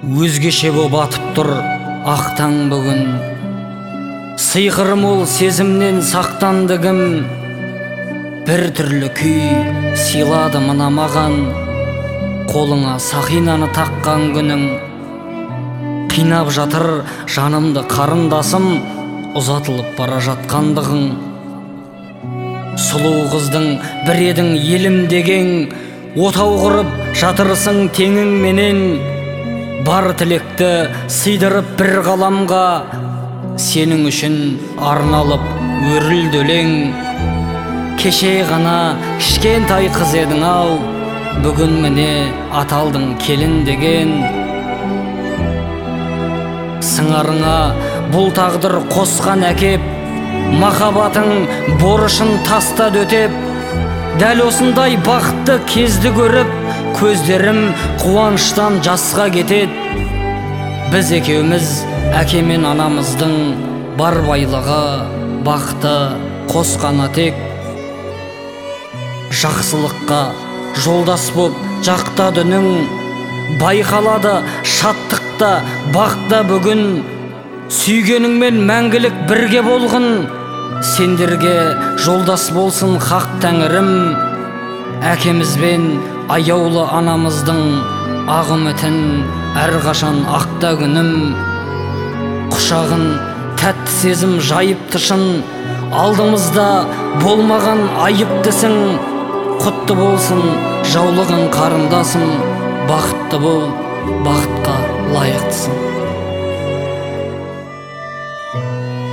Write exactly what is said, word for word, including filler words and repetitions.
Өзгеше боп атып тұр ақ таң бүгін. Сыйқыры мол сезімнен сақтанды кім. Бір түрлі күй сыйлады мына маған, қолыңа сақинаны таққан күнің. Қинап жатыр жанымды қарындасым, ұзатылып бара жатқандығың. Сұлу қыздың бір едің елім деген, отау құрып жатырсың теңің менен. Бар тілекті сыйдырып бір ғаламға, сенің үшін арналып өрілді өлең. Кеше ғана кішкентай қыз едің ау, бүгін міне аталдың келін деген. Сыңарыңа бұл тағдыр қосқан әкеп, махаббатың борышын таста дөтеп. Дәл осындай бақытты кезді көріп, көздерім қуаныштан жасқа кетеді. Біз екеуміз әке мен анамыздың бар байлығы, бақыты қосқаны тек. Жақсылыққа жолдас боп жақтады үнің, байқалады шаттықта бақта бүгін. Сүйгеніңмен мәңгілік бірге болғын, сендерге жолдас болсын хақ тәңірім. Әкемізбен аяулы анамыздың ақ үмітін әрқашан ақта күнім. Құшағын тәтті сезім жайып тышын, алдымызда болмаған айыптысың. Құтты болсын жаулығың қарындасым, бақытты бол, бақытқа лайықтысың.